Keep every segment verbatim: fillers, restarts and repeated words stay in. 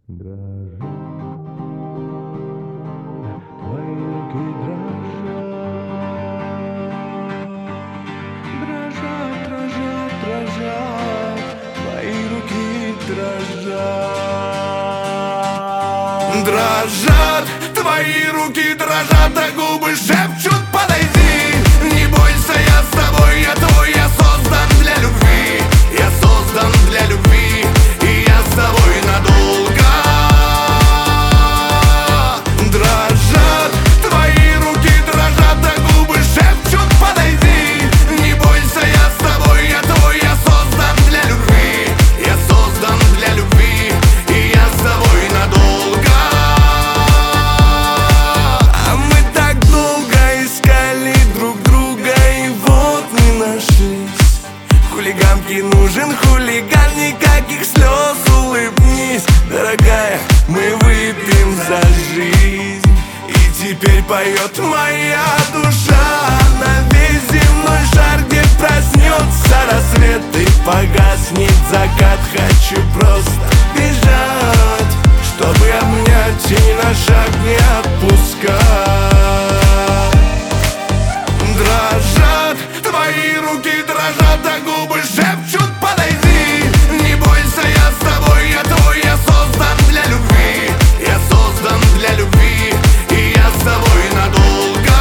Дрожат твои руки, дрожат, дрожат, дрожат, дрожат, твои руки дрожат. Дрожат твои руки, дрожат, а губы шепчут: подойди, не бойся, я с тобой, я твой, я создан для любви, я создан для любви, и я с тобой надолго. Дрожат твои руки, дрожат, а губы шепчут: подойди, не бойся, я с тобой, я твой, я создан для любви, я создан для любви, и я с тобой надолго. А мы так долго искали друг друга, и вот не нашлись. Хулиганке нужен хулиган, никаких слез, улыбнись, дорогая, мы выпьем за жизнь. И теперь поет моя душа на весь земной шар, где проснется рассвет и погаснет закат. Хочу просто бежать, чтобы обнять и ни на шаг не отпускать. Дрожат твои руки, дрожат, а губы шепчут: подойди, не бойся, я с тобой, я твой, я создан для любви, я создан для любви, и я с тобой надолго.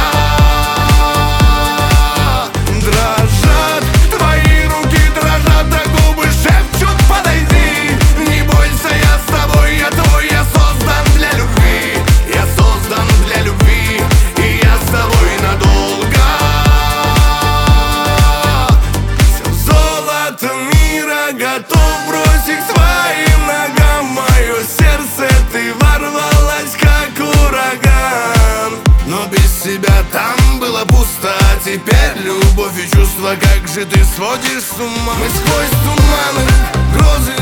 Дрожат твои руки, дрожат, а губы шепчут: подойди, не бойся, я с тобой, я твой, я создан для любви, я создан для любви, и я с тобой надолго. Все золото мира готов бросить своим ногам, мое сердце ты ворвалась как ураган. Но без себя там было пусто, а теперь любовь и чувства, как же ты сводишь с ума. Мы сквозь туманы, грозы